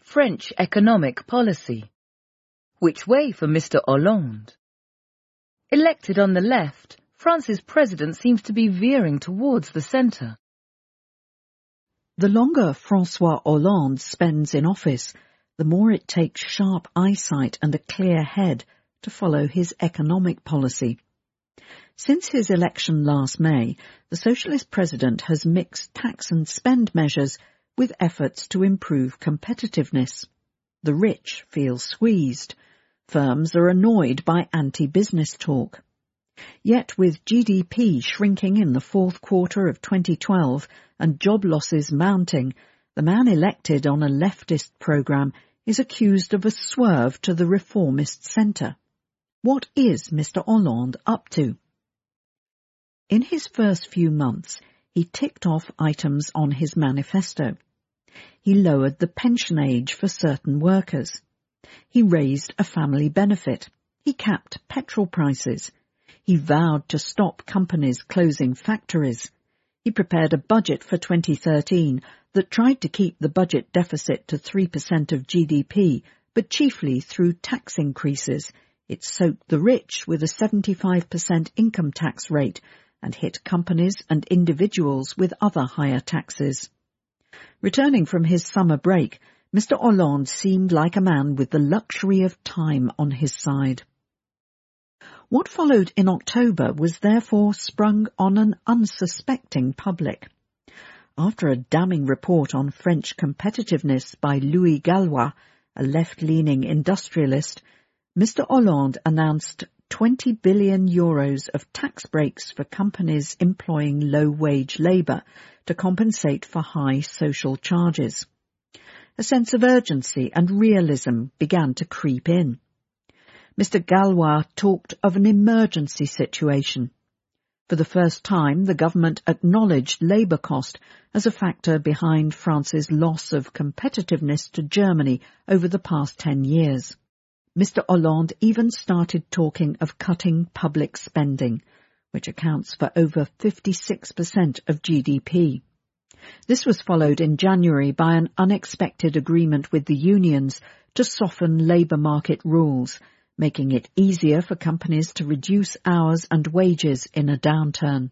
French economic policy. Which way for Mr. Hollande? Elected on the left, France's president seems to be veering towards the centre. The longer François Hollande spends in office, the more it takes sharp eyesight and a clear head to follow his economic policy. Since his election last May, the socialist president has mixed tax and spend measures with efforts to improve competitiveness. The rich feel squeezed. Firms are annoyed by anti-business talk. Yet with GDP shrinking in the fourth quarter of 2012 and job losses mounting, the man elected on a leftist programme is accused of a swerve to the reformist centre. What is Mr. Hollande up to? In his first few months, he ticked off items on his manifesto. He lowered the pension age for certain workers. He raised a family benefit. He capped petrol prices. He vowed to stop companies closing factories. He prepared a budget for 2013 that tried to keep the budget deficit to 3% of GDP, but chiefly through tax increases. It soaked the rich with a 75% income tax rate and hit companies and individuals with other higher taxes. Returning from his summer break, Mr. Hollande seemed like a man with the luxury of time on his side. What followed in October was therefore sprung on an unsuspecting public. After a damning report on French competitiveness by Louis Gallois, a left-leaning industrialist, Mr. Hollande announced €20 billion of tax breaks for companies employing low-wage labour to compensate for high social charges. A sense of urgency and realism began to creep in. Mr. Gallois talked of an emergency situation. For the first time, the government acknowledged labour cost as a factor behind France's loss of competitiveness to Germany over the past 10 years. Mr. Hollande even started talking of cutting public spending, which accounts for over 56% of GDP. This was followed in January by an unexpected agreement with the unions to soften labour market rules, making it easier for companies to reduce hours and wages in a downturn.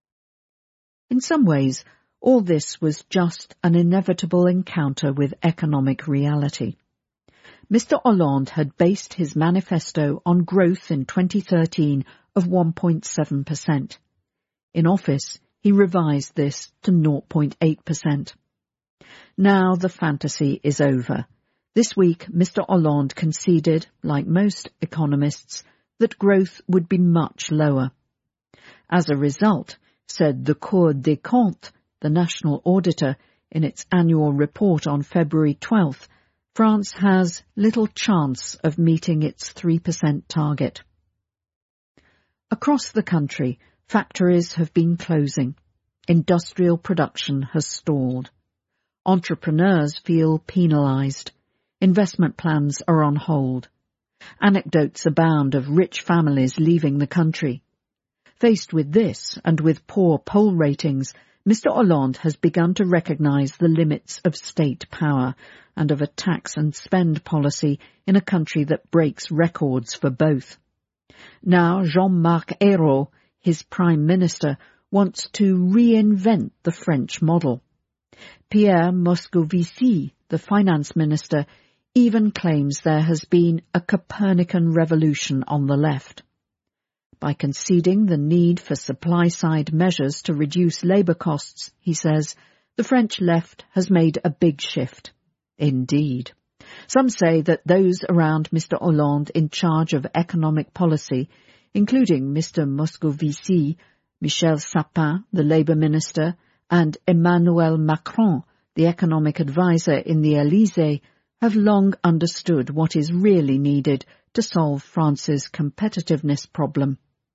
In some ways, all this was just an inevitable encounter with economic reality. Mr. Hollande had based his manifesto on growth in 2013 of 1.7%. In office, he revised this to 0.8%. Now the fantasy is over. This week, Mr. Hollande conceded, like most economists, that growth would be much lower. As a result, said the Cour des Comptes, the national auditor, in its annual report on February 12th, France has little chance of meeting its 3% target. Across the country, factories have been closing. Industrial production has stalled. Entrepreneurs feel penalised. Investment plans are on hold. Anecdotes abound of rich families leaving the country. Faced with this, and with poor poll ratings, Mr. Hollande has begun to recognise the limits of state power and of a tax and spend policy in a country that breaks records for both. Now Jean-Marc Ayrault, his Prime Minister, wants to reinvent the French model. Pierre Moscovici, the Finance Minister, even claims there has been a Copernican revolution on the left. By conceding the need for supply-side measures to reduce labour costs, he says, the French left has made a big shift. Indeed. Some say that those around Mr. Hollande in charge of economic policy, including Mr. Moscovici, Michel Sapin, the Labour Minister, and Emmanuel Macron, the economic advisor in the Élysée, have long understood what is really needed to solve France's competitiveness problem.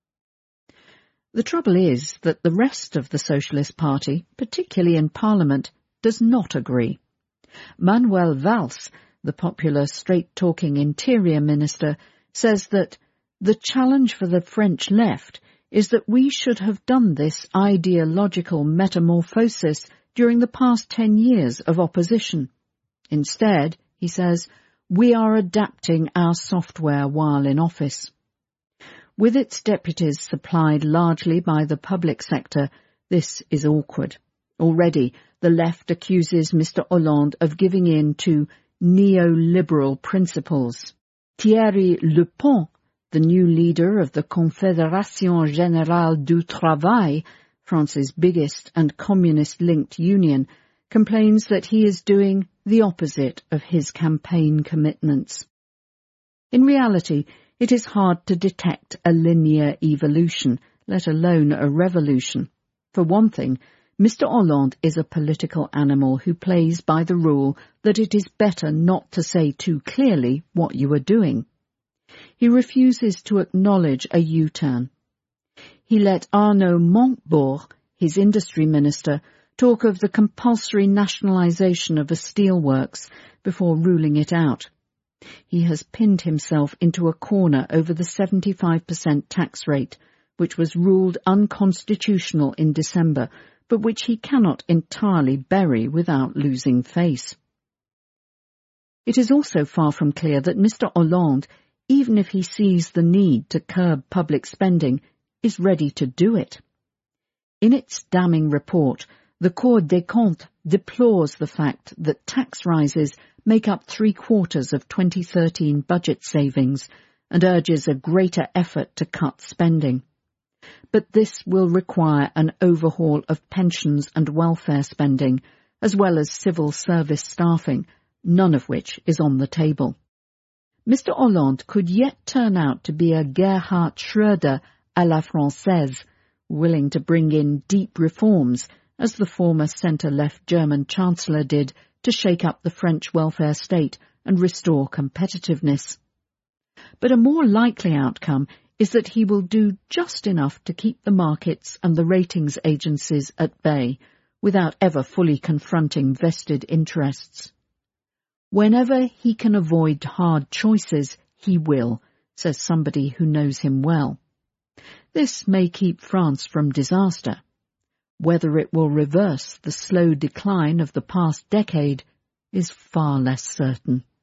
The trouble is that the rest of the Socialist Party, particularly in Parliament, does not agree. Manuel Valls, the popular straight-talking Interior Minister, says that the challenge for the French left is that we should have done this ideological metamorphosis during the past 10 years of opposition. Instead, He says, "We are adapting our software while in office." With its deputies supplied largely by the public sector, this is awkward. Already, the left accuses Mr. Hollande of giving in to neoliberal principles. Thierry Le Pont, the new leader of the Confédération Générale du Travail, France's biggest and communist-linked union, complains that he is doing the opposite of his campaign commitments. In reality, it is hard to detect a linear evolution, let alone a revolution. For one thing, Mr. Hollande is a political animal who plays by the rule that it is better not to say too clearly what you are doing. He refuses to acknowledge a U-turn. He let Arnaud Montebourg, his industry minister, talk of the compulsory nationalisation of a steelworks before ruling it out. He has pinned himself into a corner over the 75% tax rate, which was ruled unconstitutional in December, but which he cannot entirely bury without losing face. It is also far from clear that Mr. Hollande, even if he sees the need to curb public spending, is ready to do it. In its damning report, the Cour des Comptes deplores the fact that tax rises make up 3/4 of 2013 budget savings and urges a greater effort to cut spending. But this will require an overhaul of pensions and welfare spending, as well as civil service staffing, none of which is on the table. Mr. Hollande could yet turn out to be a Gerhard Schröder à la Française, willing to bring in deep reforms, as the former centre-left German Chancellor did to shake up the French welfare state and restore competitiveness. But a more likely outcome is that he will do just enough to keep the markets and the ratings agencies at bay, without ever fully confronting vested interests. Whenever he can avoid hard choices, he will, says somebody who knows him well. This may keep France from disaster. Whether it will reverse the slow decline of the past decade is far less certain.